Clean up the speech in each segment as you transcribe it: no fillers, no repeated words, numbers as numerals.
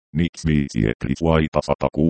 Nix 5 etrisuaita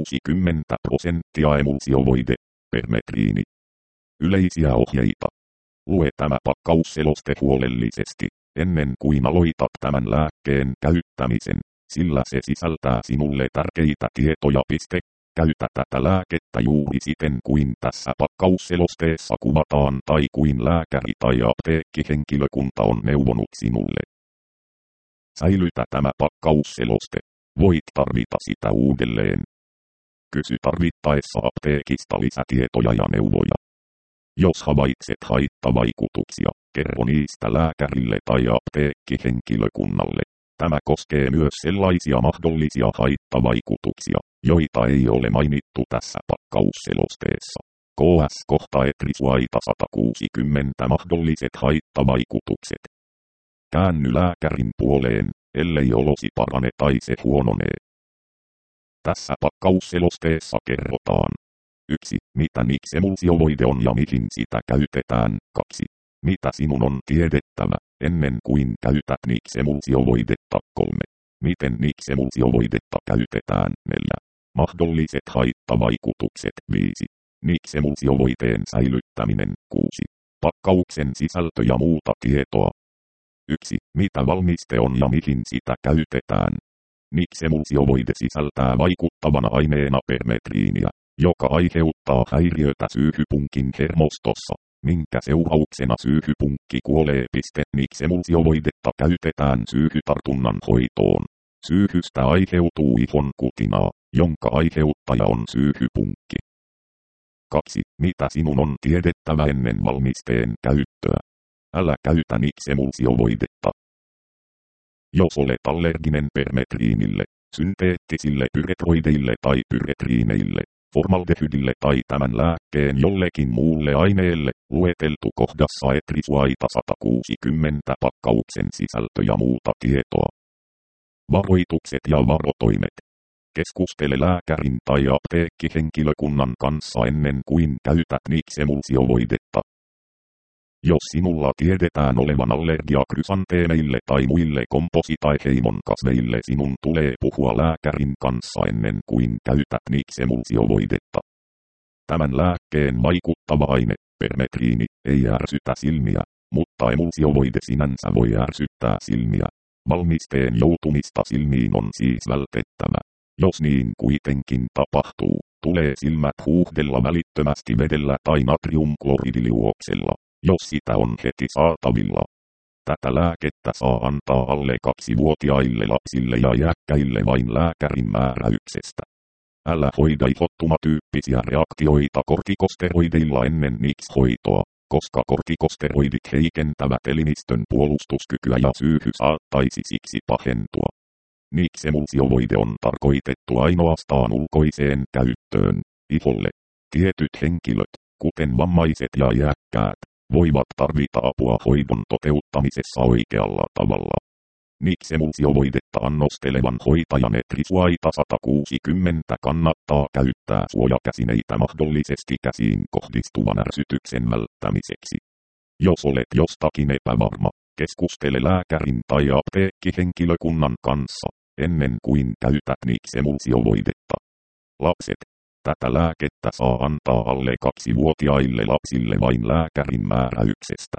160% emulsiovoide, permetriini. Yleisiä ohjeita. Lue tämä pakkausseloste huolellisesti, ennen kuin aloitat tämän lääkkeen käyttämisen, sillä se sisältää sinulle tärkeitä tietoja. Käytä tätä lääkettä juuri siten kuin tässä pakkausselosteessa kuvataan tai kuin lääkäri tai apteekkihenkilökunta on neuvonut sinulle. Säilytä tämä pakkausseloste. Voit tarvita sitä uudelleen. Kysy tarvittaessa apteekista lisätietoja ja neuvoja. Jos havaitset haittavaikutuksia, kerro niistä lääkärille tai apteekkihenkilökunnalle. Tämä koskee myös sellaisia mahdollisia haittavaikutuksia, joita ei ole mainittu tässä pakkausselosteessa. KS kohta etrisuaita 160 mahdolliset haittavaikutukset. Käänny lääkärin puoleen, ellei olosi parane tai se huononee. Tässä pakkausselosteessa kerrotaan. 1. Mitä Nix-emulsiovoide on ja mihin sitä käytetään. 2. Mitä sinun on tiedettävä, ennen kuin käytät Nix-emulsiovoidetta. 3. Miten Nix-emulsiovoidetta käytetään. 4. Mahdolliset haittavaikutukset. 5. Nix-emulsiovoiteen säilyttäminen. 6. Pakkauksen sisältö ja muuta tietoa. 1. Mitä valmiste on ja mihin sitä käytetään. Nix-emulsiovoide sisältää vaikuttavana aineena permetriiniä, joka aiheuttaa häiriötä syyhypunkin hermostossa, minkä seurauksena syyhypunkki kuolee. Nix-emulsiovoidetta käytetään syyhytartunnan hoitoon. Syyhystä aiheutuu ihon kutinaa, jonka aiheuttaja on syyhypunkki. 2. Mitä sinun on tiedettävä ennen valmisteen käyttöä. Älä käytä Nix-emulsiovoidetta. Jos olet allerginen permetriinille, synteettisille pyretroideille tai pyretriineille, formaldehydille tai tämän lääkkeen jollekin muulle aineelle, lueteltu kohdassa etrisuaita 160 pakkauksen sisältö ja muuta tietoa. Varoitukset ja varotoimet. Keskustele lääkärin tai apteekkihenkilökunnan kanssa ennen kuin käytät Nix-emulsiovoidetta. Jos sinulla tiedetään olevan allergia krysanteemeille tai muille kompositaeheimon kasveille, sinun tulee puhua lääkärin kanssa ennen kuin käytät Nix-emulsiovoidetta. Tämän lääkkeen vaikuttava aine, permetriini, ei ärsytä silmiä, mutta emulsiovoide sinänsä voi ärsyttää silmiä. Valmisteen joutumista silmiin on siis vältettävä. Jos niin kuitenkin tapahtuu, tulee silmät huuhdella välittömästi vedellä tai natriumkloridiliuoksella, jos sitä on heti saatavilla. Tätä lääkettä saa antaa alle 2-vuotiaille lapsille ja iäkkäille vain lääkärin määräyksestä. Älä hoida ihottumatyyppisiä reaktioita kortikosteroideilla ennen Nix-hoitoa, koska kortikosteroidit heikentävät elimistön puolustuskykyä ja syyhy saattaisi siksi pahentua. Nix-emulsiovoide on tarkoitettu ainoastaan ulkoiseen käyttöön, iholle. Tietyt henkilöt, kuten vammaiset ja iäkkäät, voivat tarvita apua hoidon toteuttamisessa oikealla tavalla. Nix-emulsiovoidetta annostelevan hoitajan etrisuaita 160 kannattaa käyttää suojakäsineitä mahdollisesti käsiin kohdistuvan ärsytyksen välttämiseksi. Jos olet jostakin epävarma, keskustele lääkärin tai apteekkihenkilökunnan kanssa, ennen kuin käytät Nix-emulsiovoidetta. Lapset. Tätä lääkettä saa antaa alle 2-vuotiaille lapsille vain lääkärin määräyksestä.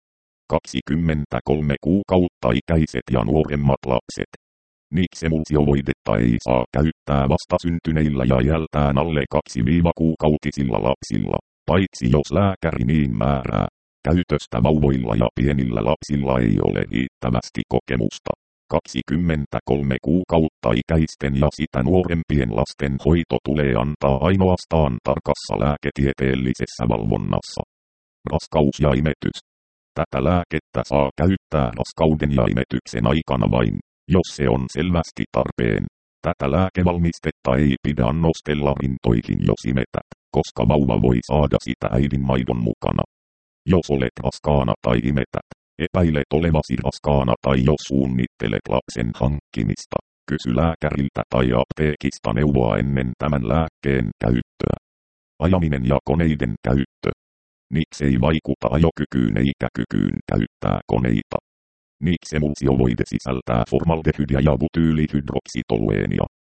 23 kuukautta ikäiset ja nuoremmat lapset. Nix-emulsiovoidetta ei saa käyttää vastasyntyneillä ja iältään alle 2-kuukautisilla lapsilla, paitsi jos lääkäri niin määrää. Käytöstä vauvoilla ja pienillä lapsilla ei ole riittävästi kokemusta. 23 kuukautta ikäisten ja sitä nuorempien lasten hoito tulee antaa ainoastaan tarkassa lääketieteellisessä valvonnassa. Raskaus ja imetys. Tätä lääkettä saa käyttää raskauden ja imetyksen aikana vain, jos se on selvästi tarpeen. Tätä lääkevalmistetta ei pidä annostella rintoihin jos imetät, koska vauva voi saada sitä äidinmaidon mukana. Jos olet raskaana tai imetät, epäilet olevasi raskaana tai jos suunnittelet lapsen hankkimista, kysy lääkäriltä tai apteekista neuvoa ennen tämän lääkkeen käyttöä. Ajaminen ja koneiden käyttö. Nix ei vaikuta ajokykyyn eikä kykyyn käyttää koneita. Nix-emulsiovoide sisältää formaldehydia ja butyylihydroksitolueenia,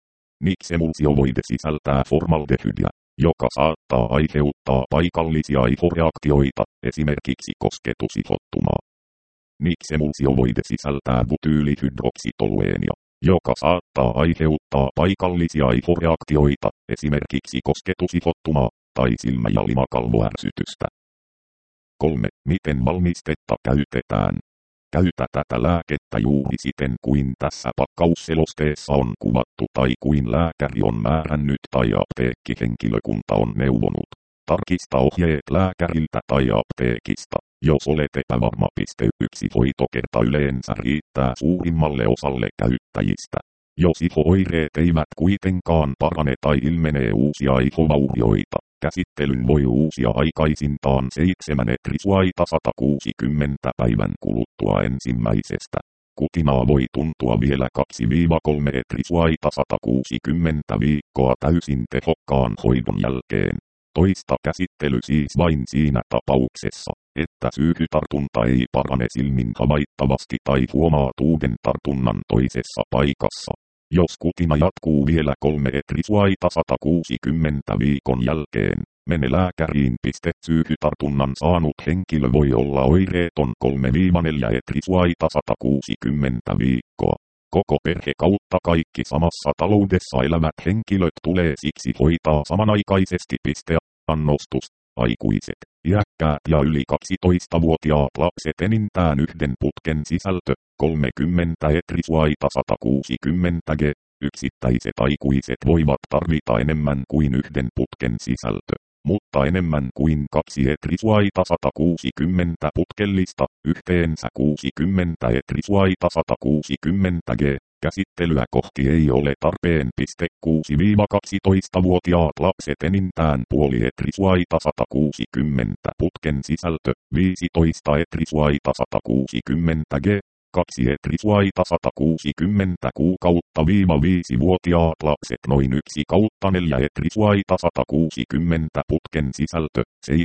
Niksemulsiovoide sisältää formaldehydia, joka saattaa aiheuttaa paikallisia ihoreaktioita, esimerkiksi kosketusihottumaa. Niksemulsiovoide sisältää butyylihydroksitolueenia, joka saattaa aiheuttaa paikallisia ihoreaktioita, esimerkiksi kosketusihottumaa tai silmä- ja limakalvoärsytystä. 3. Miten valmistetta käytetään? Käytä tätä lääkettä juuri siten kuin tässä pakkausselosteessa on kuvattu tai kuin lääkäri on määrännyt tai apteekkihenkilökunta on neuvonut. Tarkista ohjeet lääkäriltä tai apteekista, jos olet epävarma. 1 hoitokerta yleensä riittää suurimmalle osalle käyttäjistä. Jos iho-oireet eivät kuitenkaan parane tai ilmenee uusia ihovaurioita, käsittelyn voi uusia aikaisintaan 7 etrisuaita 160 päivän kuluttua ensimmäisestä. Kutinaa voi tuntua vielä 2-3 etrisuaita 160 viikkoa täysin tehokkaan hoidon jälkeen. Toista käsittely siis vain siinä tapauksessa, että syyhytartunta ei parane silmin havaittavasti tai huomaat uuden tartunnan toisessa paikassa. Jos kutina jatkuu vielä 3 etrisuaita 160 viikon jälkeen, mene lääkäriin. Syyhytartunnan saanut henkilö voi olla oireeton 3-4 etrisuaita 160 viikkoa. Koko perhe kautta kaikki samassa taloudessa elävät henkilöt tulee siksi hoitaa samanaikaisesti. Annostus, aikuiset, iäkkäät ja yli 12-vuotiaat lapset enintään yhden putken sisältö, 30 etrisuaita 160 g. Yksittäiset aikuiset voivat tarvita enemmän kuin yhden putken sisältö, mutta enemmän kuin 2 etrisuaita 160 putkellista, yhteensä 60 etrisuaita 160 g. Käsittelyä kohti ei ole tarpeen. 6-12-vuotiaat lapset enintään puoli etrisuaita 160 putken sisältö, 15 etrisuaita 160 g. 2 etrisuaita 160 kuukautta 5-vuotiaat lapset noin 1/4 etrisuaita 160 putken sisältö,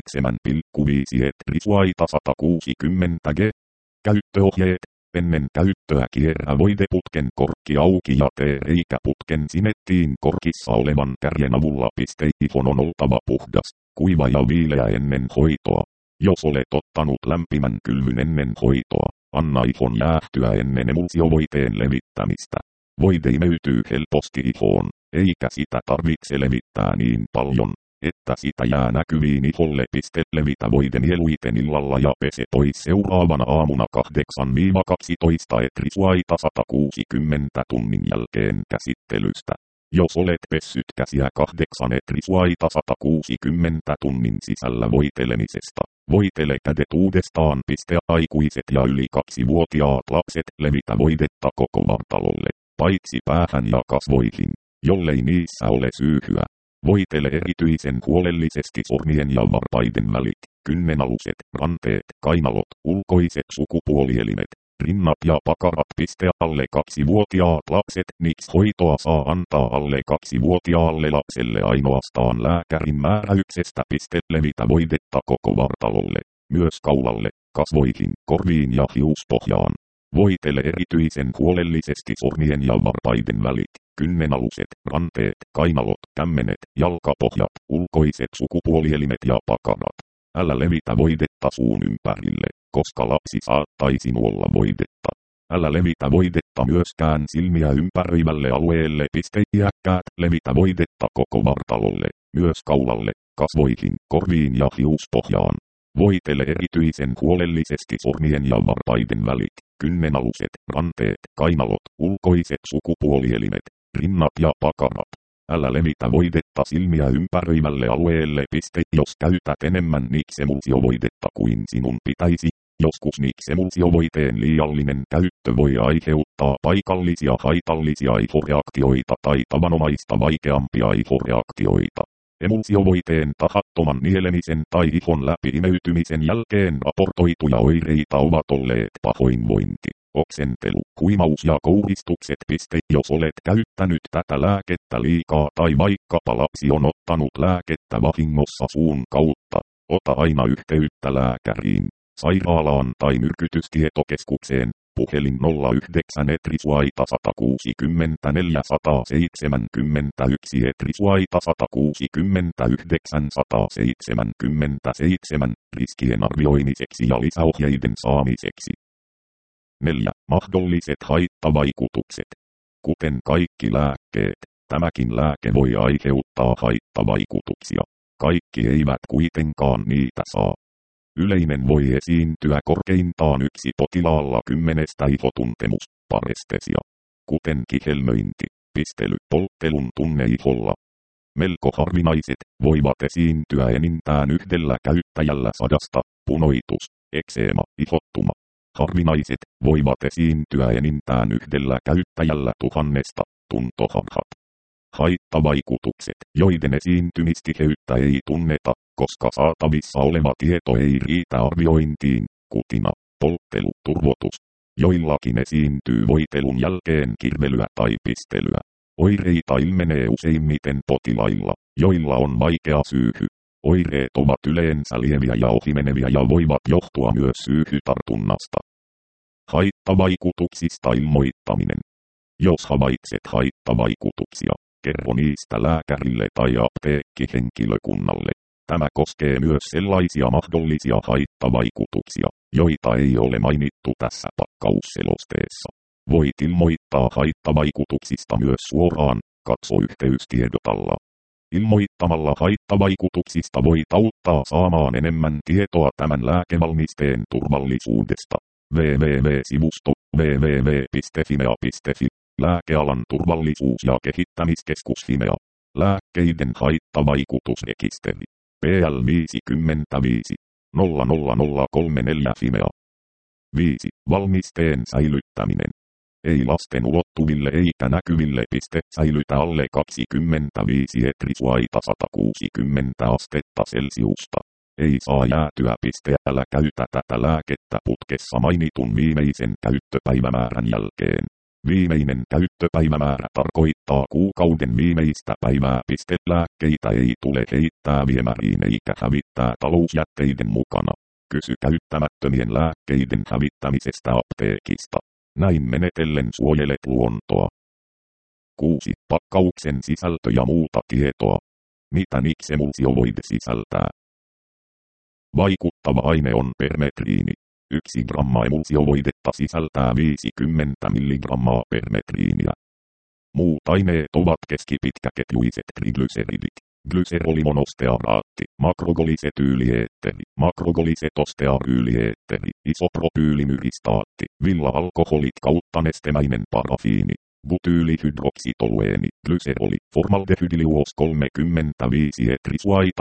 7,5 etrisuaita 160 g. Käyttöohjeet. Ennen käyttöä kierrä voideputken korkki auki ja tee reikä putken simettiin korkissa olevan kärjen avulla. Ihon on oltava puhdas, kuiva ja viileä ennen hoitoa. Jos olet ottanut lämpimän kylvyn ennen hoitoa, anna ihon jäähtyä ennen emulsiovoiteen levittämistä. Voide imeytyy helposti ihoon, eikä sitä tarvitse levittää niin paljon, että sitä jää näkyviin iholle. Levitä voide mieluiten illalla ja pese pois seuraavana aamuna 8-12 etrisuaita 160 tunnin jälkeen käsittelystä. Jos olet pessyt käsiä 8 etrisuaita 160 tunnin sisällä voitelemisesta, voitele kädet uudestaan. Aikuiset ja yli 2-vuotiaat lapset levitä voidetta koko vartalolle, paitsi päähän ja kasvoihin, jollei niissä ole syyhyä. Voitele erityisen huolellisesti sormien ja varpaiden välit, kynnenaluset, ranteet, kainalot, ulkoiset sukupuolielimet, rinnat ja pakarat. Alle 2-vuotiaat lapset. Hoitoa saa antaa alle 2-vuotiaalle lapselle ainoastaan lääkärin määräyksestä. Levitä voidetta koko vartalolle, myös kaulalle, kasvoihin, korviin ja hiuspohjaan. Voitele erityisen huolellisesti sormien ja varpaiden välit, kynnenaluset, ranteet, kainalot, kämmenet, jalkapohjat, ulkoiset sukupuolielimet ja pakarat. Älä levitä voidetta suun ympärille, koska lapsi saattaisi nuolla voidetta. Älä levitä voidetta myöskään silmiä ympäröivälle alueelle. Iäkkäät. Levitä voidetta koko vartalolle, myös kaulalle, kasvoihin, korviin ja hiuspohjaan. Voitele erityisen huolellisesti sormien ja varpaiden välit, kynnenaluset, ranteet, kainalot, ulkoiset sukupuolielimet, rinnat ja pakarat. Älä levitä voidetta silmiä ympäröivälle alueelle. Jos käytät enemmän niksemulsiovoidetta kuin sinun pitäisi, joskus niksemulsiovoiteen liiallinen käyttö voi aiheuttaa paikallisia haitallisia ihoreaktioita tai tavanomaista vaikeampia ihoreaktioita. Emulsiovoiteen tahattoman nielemisen tai ihon läpi imeytymisen jälkeen raportoituja oireita ovat olleet pahoinvointi, oksentelu, huimaus ja kouristukset. Jos olet käyttänyt tätä lääkettä liikaa tai vaikkapa lapsi on ottanut lääkettä vahingossa suun kautta, ota aina yhteyttä lääkäriin, sairaalaan tai myrkytystietokeskukseen. puhelin 09 Etrisuaita 164 171 Etrisuaita 169 177 riskien arvioimiseksi ja lisäohjeiden saamiseksi. 4. Mahdolliset haittavaikutukset. Kuten kaikki lääkkeet, tämäkin lääke voi aiheuttaa haittavaikutuksia. Kaikki eivät kuitenkaan niitä saa. Yleinen voi esiintyä korkeintaan yksi potilaalla 10 ihotuntemus, parestesia, kuten kihelmöinti, pistely, polttelun tunne iholla. Melko harvinaiset voivat esiintyä enintään yhdellä käyttäjällä 100, punoitus, ekseema, ihottuma. Harvinaiset voivat esiintyä enintään yhdellä käyttäjällä 1000, tuntoharhat. Haittavaikutukset, joiden esiintymistiheyttä ei tunneta, koska saatavissa oleva tieto ei riitä arviointiin, kutina, polttelu, turvotus. Joillakin esiintyy voitelun jälkeen kirvelyä tai pistelyä. Oireita ilmenee useimmiten potilailla, joilla on vaikea syyhy. Oireet ovat yleensä lieviä ja ohimeneviä ja voivat johtua myös syyhytartunnasta. Haittavaikutuksista ilmoittaminen. Jos havaitset haittavaikutuksia, kerro niistä lääkärille tai apteekkihenkilökunnalle. Tämä koskee myös sellaisia mahdollisia haittavaikutuksia, joita ei ole mainittu tässä pakkausselosteessa. Voit ilmoittaa haittavaikutuksista myös suoraan, katso yhteystiedotalla. Ilmoittamalla haittavaikutuksista voit auttaa saamaan enemmän tietoa tämän lääkevalmisteen turvallisuudesta. www.sivusto www.fimea.fi Lääkealan turvallisuus- ja kehittämiskeskus Fimea. Lääkkeiden haittavaikutusrekisteri. PL 55 00034 Fimea. 5. Valmisteen säilyttäminen. Ei lasten ulottuville eikä näkyville piste säilytä alle 25 Etrisuaita 160 astetta Celsiusta. Ei saa jäätyä piste. Älä käytä tätä lääkettä putkessa mainitun viimeisen käyttöpäivämäärän jälkeen. Viimeinen käyttöpäivämäärä tarkoittaa kuukauden viimeistä päivää. Lääkkeitä ei tule heittää viemäriin eikä hävittää talousjätteiden mukana. Kysy käyttämättömien lääkkeiden hävittämisestä apteekista. Näin menetellen suojelet luontoa. 6. Pakkauksen sisältö ja muuta tietoa. Mitä Nix-emulsiovoide sisältää? Vaikuttava aine on permetriini. 1 gramma emulsiovoidetta sisältää 50 milligrammaa permetriiniä. Muut aineet ovat keskipitkäketjuiset triglyceridit, glyserolimonostearaatti, makrogolisetyyliyeetteri, makrogolisetoostearyyliyeetteri, isopropyylimyristaatti, villa-alkoholit kautta nestemäinen parafiini, butyylihydroksitolueeni, glyseroli, formaldehydiliuos 35 Etrisuaita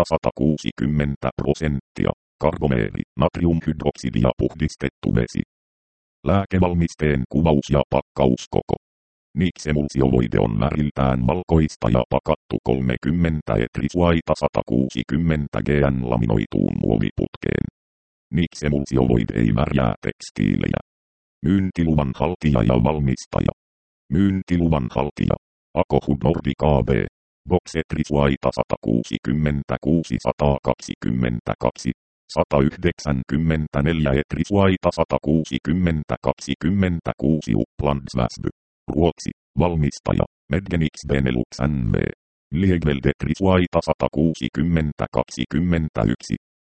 160%, karbomeeri, natriumhydroksidi ja puhdistettu vesi. Lääkevalmisteen kuvaus ja pakkauskoko. Nix-emulsiovoide on väriltään valkoista ja pakattu 30 Etrisuaita 160 GN laminoituun muoviputkeen. Nix-emulsiovoide ei värjää tekstiilejä. Myyntiluvan haltija ja valmistaja. Myyntiluvan haltija. Akohud Nordic AB. Box Etrisuaita 166 122. 194 Etrisuaita 160 26 Upplands Väsby. Ruotsi. Valmistaja. Medgenix Benelux NV. Liegveld Etrisuaita 160 21.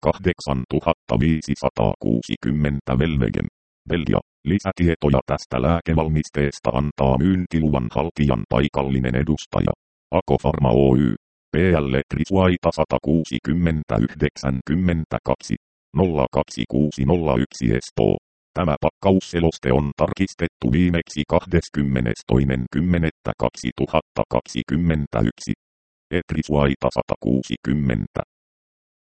8560 Velvegem. Belgia. Lisätietoja tästä lääkevalmisteesta antaa myyntiluvan haltijan paikallinen edustaja. Akofarma Oy. PL Etrisuaita 160 92 02601 Espoo. Tämä pakkausseloste on tarkistettu viimeksi 22.10.2021. Etrisuaita 160.